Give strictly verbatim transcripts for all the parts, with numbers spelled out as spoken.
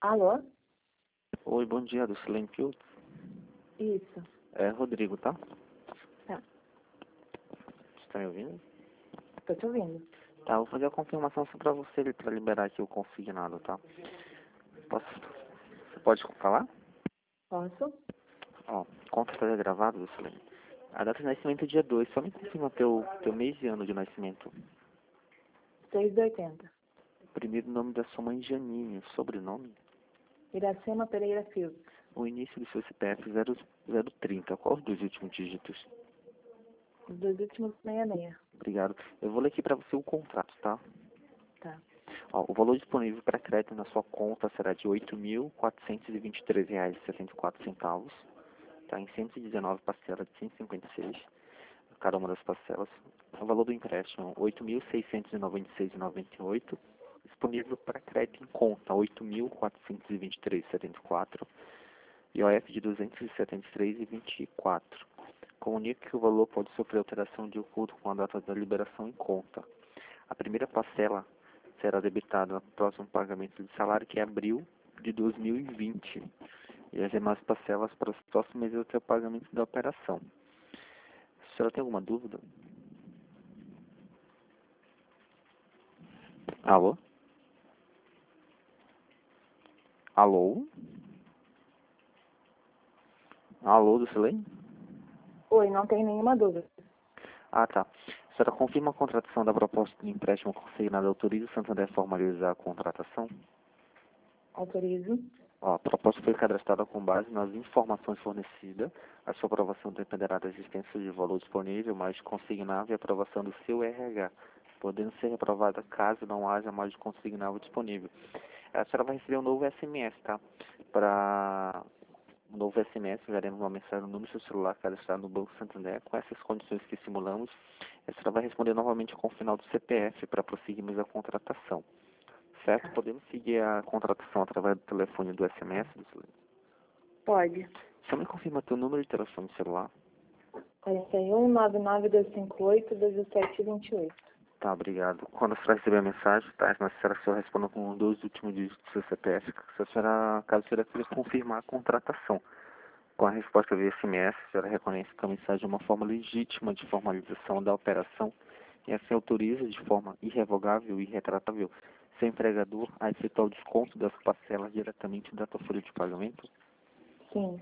Alô? Oi, bom dia, do Silent Fields. Isso. É Rodrigo, tá? Tá. Você tá me ouvindo? Tô te ouvindo. Tá, eu vou fazer a confirmação só pra você, pra liberar aqui o consignado, tá? Posso? Você pode falar? Posso? Ó, conta tá gravado, do Silent. A data de nascimento é dia dois, só me confirma teu, teu mês e ano de nascimento. seis de oitenta. Primeiro nome da sua mãe, Janine, sobrenome? Iracema Pereira Fields. O início do seu C P F zero zero trinta, qual os dois últimos dígitos? Os dois últimos sessenta e seis. Obrigado. Eu vou ler aqui pra você o contrato, tá? Tá. Ó, o valor disponível para crédito na sua conta será de oito mil quatrocentos e vinte e três reais e setenta e quatro centavos, tá? Em cento e dezenove parcelas de cento e cinquenta e seis, cada uma das parcelas. O valor do empréstimo, oito mil seiscentos e noventa e seis reais e noventa e oito centavos, disponível para crédito em conta, oito mil quatrocentos e vinte e três reais e setenta e quatro centavos, I O F de duzentos e setenta e três reais e vinte e quatro centavos. Comunique que o valor pode sofrer alteração de acordo com a data da liberação em conta. A primeira parcela será debitada no próximo pagamento de salário, que é abril de dois mil e vinte. E as demais parcelas para os próximos meses até o pagamento da operação. A senhora tem alguma dúvida? Alô? Alô? Alô, do Silene? Oi, não tem nenhuma dúvida. Ah, tá. A senhora confirma a contratação da proposta de empréstimo consignado, autoriza o Santander a formalizar a contratação? Autorizo. Ó, a proposta foi cadastrada com base nas informações fornecidas. A sua aprovação dependerá da existência de valor disponível, mais consignável e aprovação do seu R H, podendo ser reprovada caso não haja mais de consignável disponível. A senhora vai receber um novo S M S, tá? Para um novo S M S, enviaremos uma mensagem no número do seu celular cadastrado no Banco Santander com essas condições que simulamos. A senhora vai responder novamente com o final do C P F para prosseguirmos a contratação. Certo? Podemos seguir a contratação através do telefone do S M S, do Silene? Pode. Só me confirma teu número de telefone celular. quarenta e um, nove nove dois cinco oito, dezessete vinte e oito. Tá, obrigado. Quando a senhora receber a mensagem, tá? Mas a senhora só responda com um dos últimos dígitos do seu C P F. Se a senhora, caso a senhora queira confirmar a contratação. Com a resposta via S M S, a senhora reconhece que a mensagem é uma forma legítima de formalização da operação e assim autoriza de forma irrevogável e irretratável seu empregador a efetuar o desconto das parcelas diretamente da tua folha de pagamento? Sim.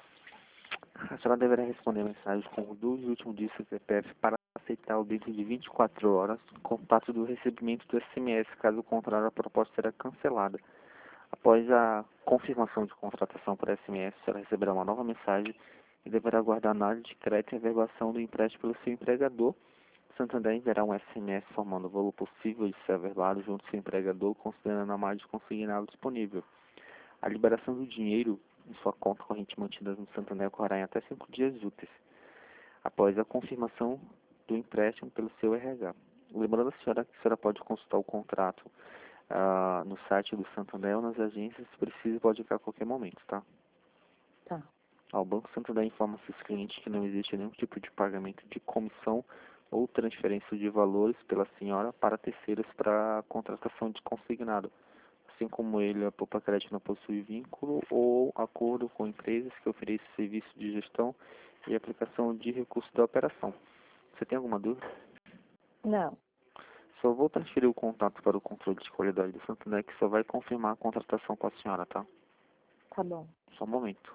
A senhora deverá responder a mensagem com os dois últimos dígitos do C P F para aceitar dentro de vinte e quatro horas contato do recebimento do S M S, caso contrário a proposta será cancelada. Após a confirmação de contratação por S M S, a senhora receberá uma nova mensagem e deverá aguardar a análise de crédito e reversão do empréstimo pelo seu empregador. O Santander enviará um S M S informando o valor possível de ser averbado junto ao seu empregador, considerando a margem consignável disponível. A liberação do dinheiro em sua conta corrente mantida no Santander ocorrerá em até cinco dias úteis, após a confirmação do empréstimo pelo seu R H. Lembrando a senhora que a senhora pode consultar o contrato ah, no site do Santander ou nas agências, se precisa, pode ficar a qualquer momento, tá? Tá. O Banco Santander informa seus clientes que não existe nenhum tipo de pagamento de comissão ou transferência de valores pela senhora para terceiros para a contratação de consignado, assim como ele, a Poupa Crédito não possui vínculo ou acordo com empresas que oferecem serviço de gestão e aplicação de recursos da operação. Você tem alguma dúvida? Não. Só vou transferir o contato para o controle de qualidade do Santander, que só vai confirmar a contratação com a senhora, tá? Tá bom. Só um momento.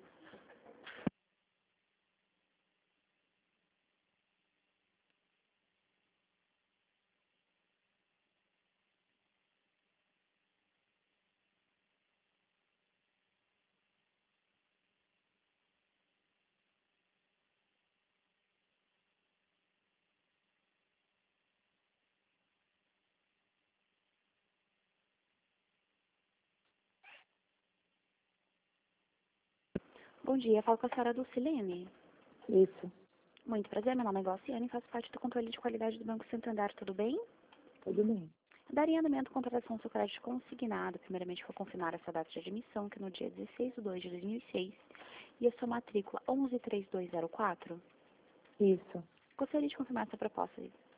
Bom dia, falo com a senhora Dulcilene. Isso. Muito prazer, meu nome é Glauciane e faço parte do controle de qualidade do Banco Santander, tudo bem? Tudo bem. Daria andamento à contratação do seu crédito consignado. Primeiramente, vou confirmar essa data de admissão, que é no dia dezesseis de dois de dois mil e seis, e a sua matrícula onze três dois zero quatro. Isso. Gostaria de confirmar essa proposta.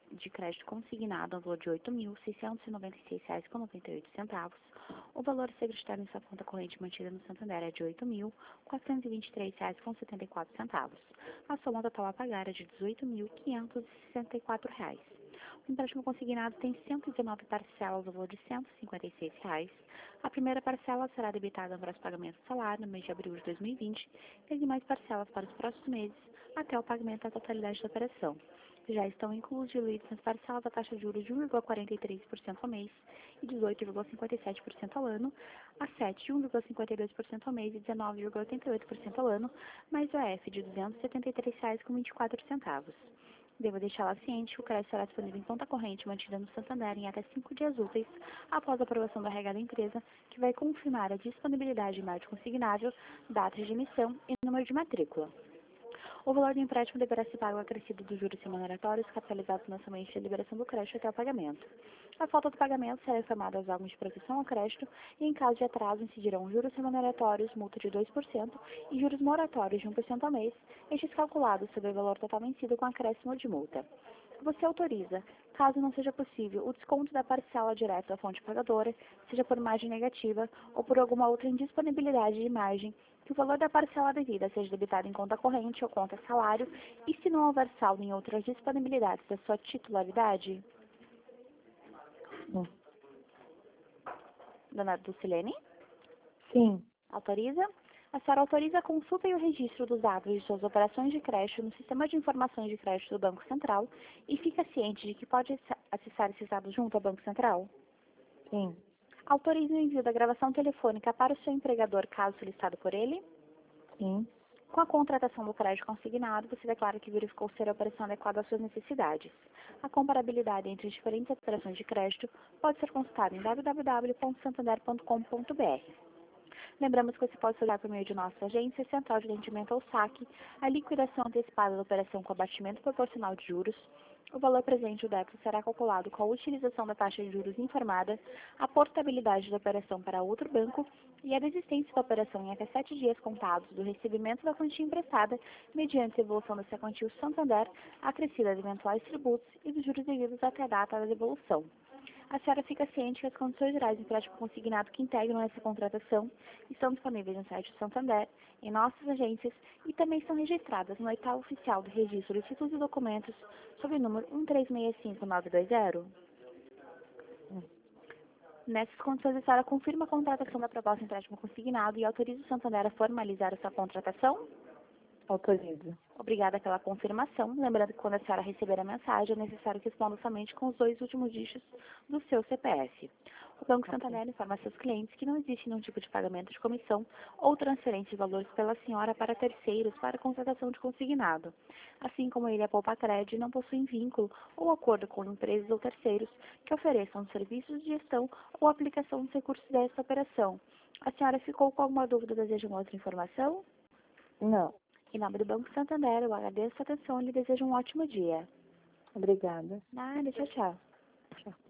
de crédito consignado no valor de oito mil, seiscentos e noventa e seis reais e noventa e oito centavos. O valor a ser acreditado em sua conta corrente mantida no Santander é de oito mil, quatrocentos e vinte e três reais e setenta e quatro centavos. A soma total a pagar é de dezoito mil, quinhentos e sessenta e quatro reais. O empréstimo consignado tem cento e dezenove parcelas no valor de cento e cinquenta e seis reais. A primeira parcela será debitada para os pagamentos do salário no mês de abril de dois mil e vinte e as demais parcelas para os próximos meses até o pagamento da totalidade da operação. Já estão inclusos diluídos nas parcelas a taxa de juros de um vírgula quarenta e três por cento ao mês e dezoito vírgula cinquenta e sete por cento ao ano, a sete de um vírgula cinquenta e dois por cento ao mês e dezenove vírgula oitenta e oito por cento ao ano, mais o A F de duzentos e setenta e três reais e vinte e quatro centavos. Devo deixá-la ciente que o crédito será disponível em conta corrente mantida no Santander em até cinco dias úteis após a aprovação da regra da empresa, que vai confirmar a disponibilidade de imagem consignável, data de emissão e número de matrícula. O valor do empréstimo deverá ser pago acrescido dos juros remuneratórios capitalizados mensalmente de liberação do crédito até o pagamento. A falta do pagamento será informada aos órgãos de proteção ao crédito e, em caso de atraso, incidirão juros remuneratórios, multa de dois por cento e juros moratórios de um por cento ao mês, estes calculados sobre o valor total vencido com acréscimo de multa. Você autoriza, caso não seja possível, o desconto da parcela direta da fonte pagadora, seja por margem negativa ou por alguma outra indisponibilidade de margem, que o valor da parcela devida seja debitado em conta corrente ou conta salário e se não houver saldo em outras disponibilidades da sua titularidade? Sim. Dona Dulcilene? Sim. Autoriza? A senhora autoriza a consulta e o registro dos dados de suas operações de crédito no Sistema de Informações de Crédito do Banco Central e fica ciente de que pode acessar esses dados junto ao Banco Central? Sim. Autoriza o envio da gravação telefônica para o seu empregador, caso solicitado por ele? Sim. Com a contratação do crédito consignado, você declara que verificou ser a operação adequada às suas necessidades. A comparabilidade entre as diferentes operações de crédito pode ser consultada em w w w ponto santander ponto com ponto b r. Lembramos que você pode solicitar por meio de nossa agência Central de Atendimento ao Saque a liquidação antecipada da operação com abatimento proporcional de juros. O valor presente do débito será calculado com a utilização da taxa de juros informada, a portabilidade da operação para outro banco e a desistência da operação em até sete dias contados do recebimento da quantia emprestada, mediante a devolução dessa quantia ao Santander, acrescida de eventuais tributos e dos juros devidos até a data da devolução. A senhora fica ciente que as condições gerais de empréstimo consignado que integram essa contratação estão disponíveis no site do Santander, em nossas agências e também são registradas no edital oficial de registro de títulos e documentos sob o número um três seis cinco nove dois zero. Nessas condições, a senhora confirma a contratação da proposta de empréstimo consignado e autoriza o Santander a formalizar essa contratação? Autorizo. Obrigada pela confirmação. Lembrando que quando a senhora receber a mensagem, é necessário que responda somente com os dois últimos dígitos do seu C P F. O Banco Santander informa a seus clientes que não existe nenhum tipo de pagamento de comissão ou transferência de valores pela senhora para terceiros para contratação de consignado. Assim como ele, a Poupa Cred, não possui vínculo ou acordo com empresas ou terceiros que ofereçam serviços de gestão ou aplicação dos recursos desta operação. A senhora ficou com alguma dúvida ou deseja uma outra informação? Não. Em nome do Banco Santander, eu agradeço a atenção e lhe desejo um ótimo dia. Obrigada. Nada, tchau, tchau. Tchau.